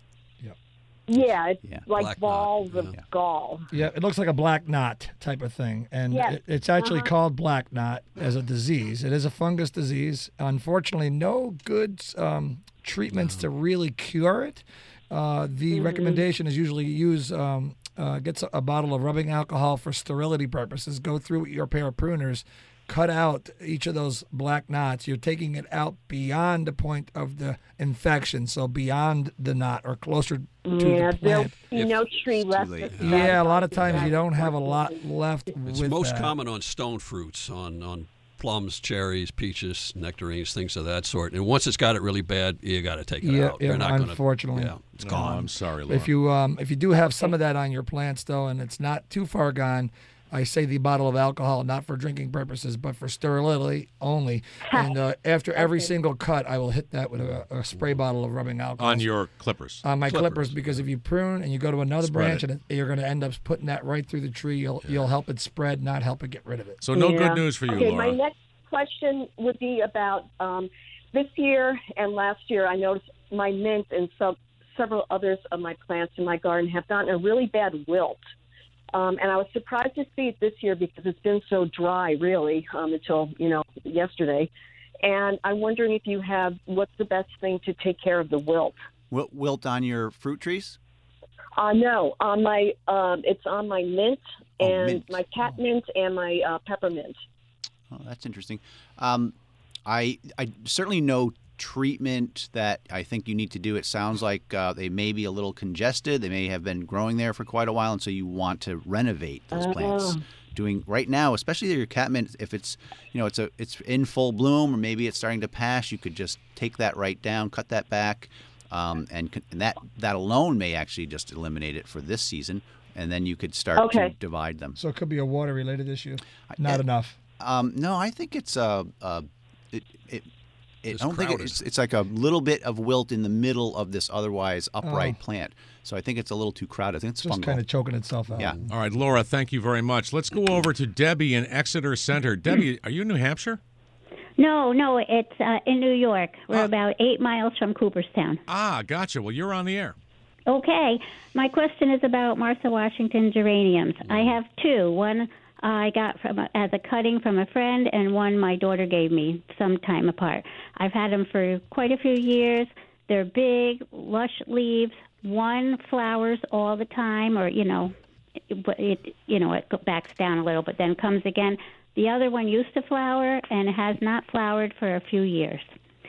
Yeah, it's Yeah. like Black knot, balls yeah. of gall. Yeah, it looks like a black knot type of thing, and Yes. it, it's actually Uh-huh. called black knot as a disease. It is a fungus disease. Unfortunately, no good um, treatments to really cure it. Uh, the Mm-hmm. recommendation is usually use um, uh, get a bottle of rubbing alcohol for sterility purposes. Go through with your pair of pruners, cut out each of those black knots, you're taking it out beyond the point of the infection, so beyond the knot or closer to Yeah, the there'll plant. be no tree left. Yeah, a lot of times you don't have a lot left It's with most that. common on stone fruits, on, on plums, cherries, peaches, nectarines, things of that sort. And once it's got it really bad, you got to take it Yeah, out. yeah, You're not gonna- unfortunately. yeah, it's No, gone. I'm sorry, Laura. If you um, if you do have some of that on your plants though, and it's not too far gone, I say the bottle of alcohol, not for drinking purposes, but for sterility only. And uh, after every single cut, I will hit that with a, a spray bottle of rubbing alcohol. On your clippers. On my clippers, Clippers, because if you prune and you go to another Spread branch it. and it, you're going to end up putting that right through the tree, you'll you'll help it spread, not help it get rid of it. So no Yeah. good news for you, okay, Laura. my next question would be about um, this year and last year. I noticed my mint and some, several others of my plants in my garden have gotten a really bad wilt. Um, and I was surprised to see it this year because it's been so dry, really, um, until, you know, yesterday. And I'm wondering if you have, what's the best thing to take care of the wilt? Wil- Wilt on your fruit trees? Uh, no, on my, um, it's on my mint Oh, and mint. my catmint and my uh, peppermint. Oh, that's interesting. Um, I I certainly know treatment that I think you need to do. It sounds like uh, they may be a little congested. They may have been growing there for quite a while, and so you want to renovate those plants. Oh. Doing right now, especially your catmint, if it's you know it's a it's in full bloom or maybe it's starting to pass, you could just take that right down, cut that back, um, and, c- and that that alone may actually just eliminate it for this season, and then you could start Okay. to divide them. So it could be a water-related issue. Not enough. Um, no, I think it's uh, uh, it, it, it It's I don't think crowded. it's it's like a little bit of wilt in the middle of this otherwise upright Oh. plant. So I think it's a little too crowded. I think it's Just fungal. kind of choking itself out. Yeah. All right, Laura, thank you very much. Let's go over to Debbie in Exeter Center. Debbie, are you in New Hampshire? No, no, it's uh, in New York. We're about eight miles from Cooperstown. Ah, gotcha. Well, you're on the air. Okay, my question is about Martha Washington geraniums. I have two. One I got from a, as a cutting from a friend, and one my daughter gave me some time apart. I've had them for quite a few years. They're big, lush leaves. One flowers all the time, or you know, it, it you know it backs down a little, but then comes again. The other one used to flower and has not flowered for a few years,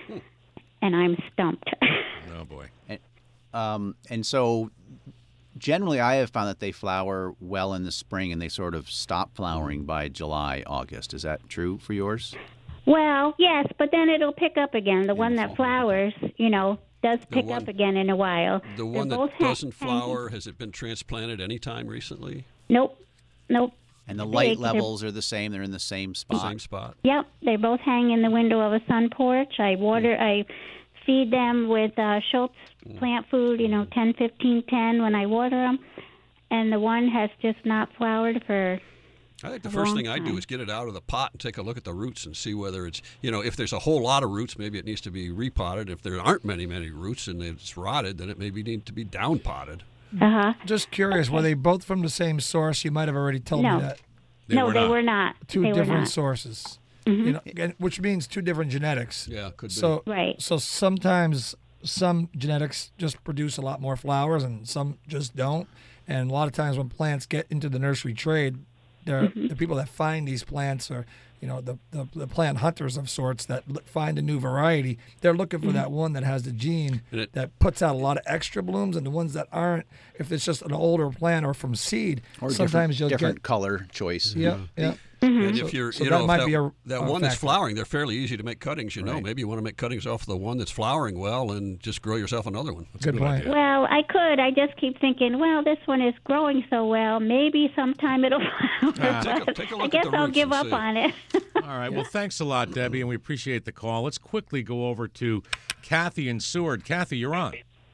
and I'm stumped. Oh boy. And, um, and so generally, I have found that they flower well in the spring and they sort of stop flowering by July, August. Is that true for yours? Well, yes, but then it'll pick up again. The one that flowers, you know, does pick one- up again in a while. The They're one that both ha- doesn't hanging- flower, has it been transplanted any time recently? Nope, nope. And the Big, light they're- levels are the same. They're in the same spot. Same spot. Yep, they both hang in the window of a sun porch. I water, I feed them with uh, Schultz plant food, you know, ten, fifteen, ten when I water them. And the one has just not flowered for I think the a first long thing I do time. is get it out of the pot and take a look at the roots and see whether it's, you know, if there's a whole lot of roots, maybe it needs to be repotted. If there aren't many, many roots and it's rotted, then it maybe needs to be downpotted. Uh-huh. Just curious, were they both from the same source? You might have already told No. me that. They no, were they not. were not. Two they were different not. sources. Mhm. You know, and- which means two different genetics. Yeah, could be. So Right. So sometimes some genetics just produce a lot more flowers, and some just don't. And a lot of times when plants get into the nursery trade, they're Mm-hmm. the people that find these plants are, you know, the, the, the plant hunters of sorts that l- find a new variety. They're looking for Mm-hmm. that one that has the gene And it- that puts out a lot of extra blooms, and the ones that aren't, if it's just an older plant or from seed, Or sometimes different, you'll different get. color choice. Yeah, yeah. And So- if you're, so you that know, if might that, be a- that a one that's factor. flowering, they're fairly easy to make cuttings, you know. Right. Maybe you want to make cuttings off the one that's flowering well and just grow yourself another one. That's Good a good point. idea. Well, I could. I just keep thinking, well, this one is growing so well. Maybe sometime it'll flower. Ah. Take a- but take a I look at guess the I'll roots give and up see. on it. All right. Well, thanks a lot, Debbie, and we appreciate the call. Let's quickly go over to Kathy in Seward. Kathy, you're on.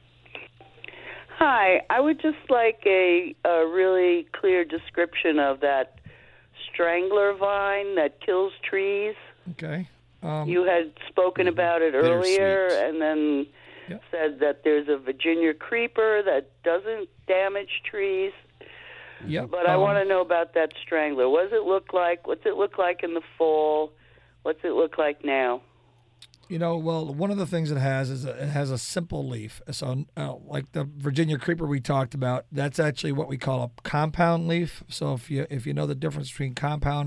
Hi, I would just like a, a really clear description of that strangler vine that kills trees. Okay. Um, You had spoken about it earlier Bittersweet. and then Yep. said that there's a Virginia creeper that doesn't damage trees. Yep. But I um, want to know about that strangler. What does it look like? What's it look like in the fall? What's it look like now? You know, well, one of the things it has is a, it has a simple leaf. So, uh, like the Virginia creeper we talked about, that's actually what we call a compound leaf. So, if you if you know the difference between compound or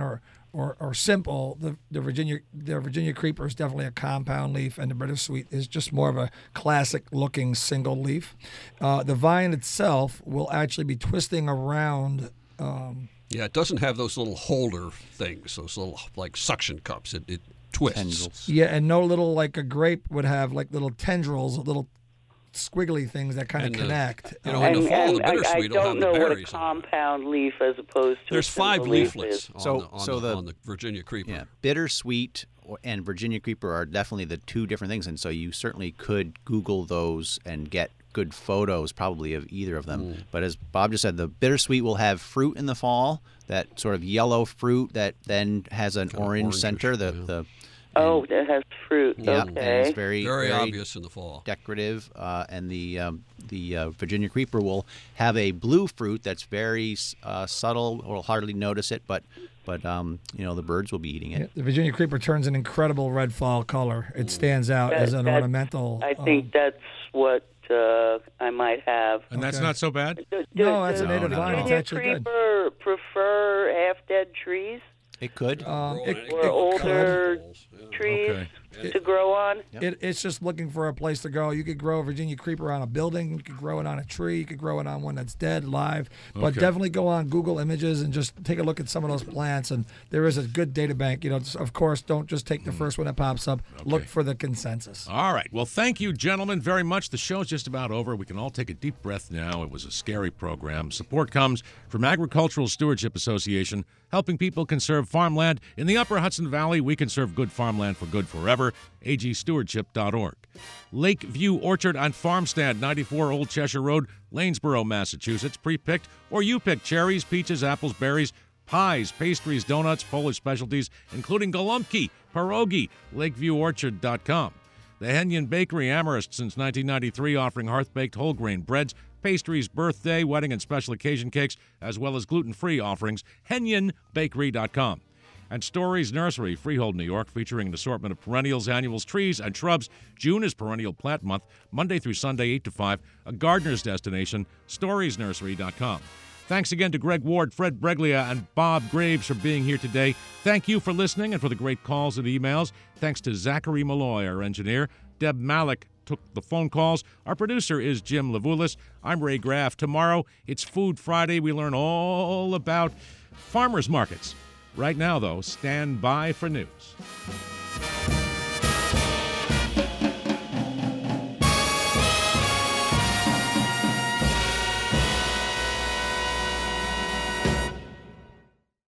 or, or simple, the, the Virginia the Virginia creeper is definitely a compound leaf, and the bittersweet is just more of a classic looking single leaf. Uh, the vine itself will actually be twisting around. Um, yeah, it doesn't have those little holder things, those little like suction cups. It, it twists. Tendrils. Yeah, and no little, like a grape would have like little tendrils, little squiggly things that kind And, of uh, connect. you know, in the And, fall, and the I, I bittersweet will have don't the know what a berries. compound leaf as opposed to There's a simple five leaf leaflets is. on, So- the, on, so the, the- on the Virginia creeper. Yeah, bittersweet or- and Virginia creeper are definitely the two different things, and so you certainly could Google those and get good photos probably of either of them. Mm. But as Bob just said, the bittersweet will have fruit in the fall, that sort of yellow fruit that then has an Kind of orange orangish, center. The yeah. the Oh, it has fruit. yeah, and Okay. it's very Very obvious in the fall. decorative, uh, and the um, the uh, Virginia creeper will have a blue fruit that's very uh, subtle. We'll hardly notice it, but but um, you know the birds will be eating it. Yeah, the Virginia creeper turns an incredible red fall color. It stands out That- as an that- ornamental. I think um, that's what uh, I might have. And that's Okay. not so bad? Do- No, that's a does native No, vine. no. It's Virginia actually good. creeper prefer half-dead trees It could. Um, it, or it older Yeah. trees Okay. to grow on? It, it's just looking for a place to go. You could grow a Virginia creeper on a building. You could grow it on a tree. You could grow it on one that's dead, live. But Okay. definitely go on Google Images and just take a look at some of those plants. And there is a good data bank. You know, of course, don't just take the first one that pops up. Look for the consensus. All right. Well, thank you, gentlemen, very much. The show's just about over. We can all take a deep breath now. It was a scary program. Support comes from Agricultural Stewardship Association, helping people conserve farmland in the Upper Hudson Valley. We conserve good farmland for good forever. A G stewardship dot org. Lakeview Orchard on Farmstand, ninety-four Old Cheshire Road, Lanesboro, Massachusetts. Pre-picked or you picked cherries, peaches, apples, berries, pies, pastries, donuts, Polish specialties, including Golumki, pierogi. Lakeview Orchard dot com. The Henyon Bakery, Amherst, since nineteen ninety-three, offering hearth-baked whole grain breads, pastries, birthday, wedding, and special occasion cakes, as well as gluten-free offerings. Henyon Bakery dot com. And Stories Nursery, Freehold, New York, featuring an assortment of perennials, annuals, trees, and shrubs. June is Perennial Plant Month, Monday through Sunday, eight to five, a gardener's destination, stories nursery dot com. Thanks again to Greg Ward, Fred Breglia, and Bob Graves for being here today. Thank you for listening and for the great calls and emails. Thanks to Zachary Malloy, our engineer. Deb Malik took the phone calls. Our producer is Jim Levulis. I'm Ray Graff. Tomorrow, it's Food Friday. We learn all about farmers markets. Right now, though, stand by for news.